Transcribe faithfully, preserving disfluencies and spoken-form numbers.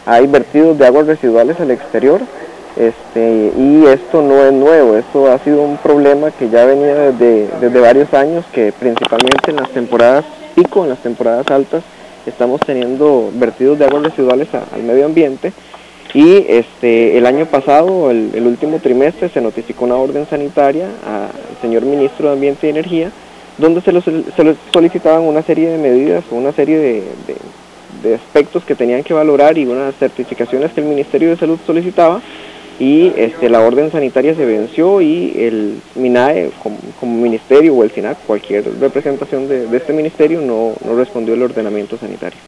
hay vertidos de aguas residuales al exterior. Este, y esto no es nuevo, esto ha sido un problema que ya venía desde, desde varios años, que principalmente en las temporadas pico, en las temporadas altas, estamos teniendo vertidos de aguas residuales a, al medio ambiente. Y este, el año pasado, el, el último trimestre, se notificó una orden sanitaria al señor ministro de Ambiente y Energía, donde se, los, se les solicitaban una serie de medidas, una serie de, de, de aspectos que tenían que valorar y unas certificaciones que el Ministerio de Salud solicitaba. Y este, la orden sanitaria se venció y el MINAE como, como ministerio o el SINAC, cualquier representación de, de este ministerio, no, no respondió el ordenamiento sanitario.